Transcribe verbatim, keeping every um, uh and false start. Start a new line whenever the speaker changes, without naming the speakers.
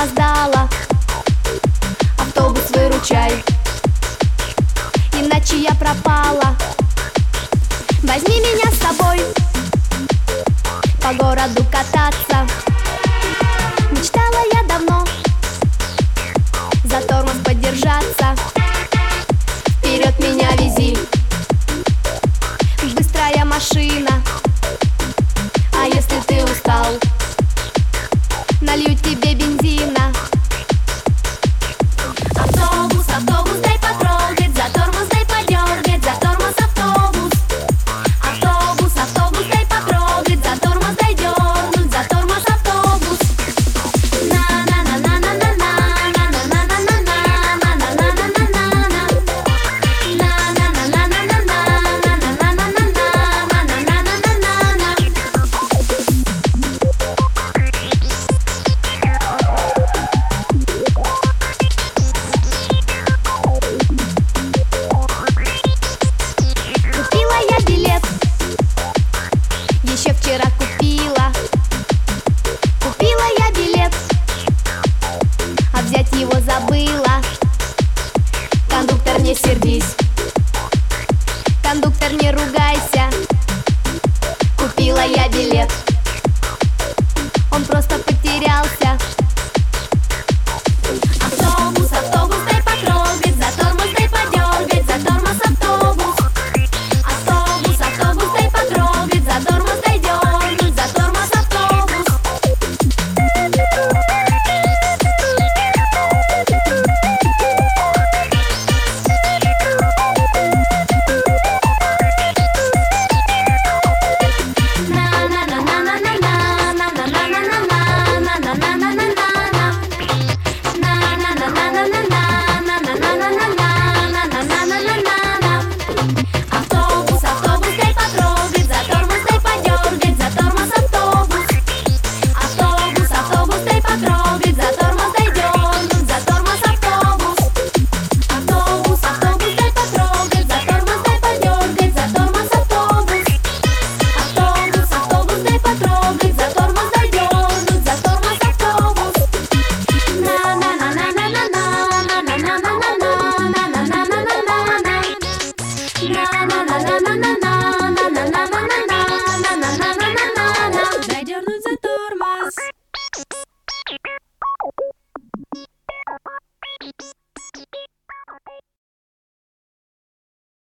опоздала. Автобус выручай, иначе я пропала. Возьми меня с собой по городу кататься. Мечтала я давно за тормоз подержаться. Вперед меня вези, быстрая машина. А если ты устал, налью тебе бензина. Автобус, автобус, дай потрогать, за тормоз дай подергать, за тормоз автобус. Автобус, автобус, дай потрогать, за тормоз дай дернуть, за тормоз автобус. Купила я билет, еще вчера купила. Купила я билет, а взять его забыла. Кондуктор, не сердись, кондуктор, не ругайся. Купила я билет, он просто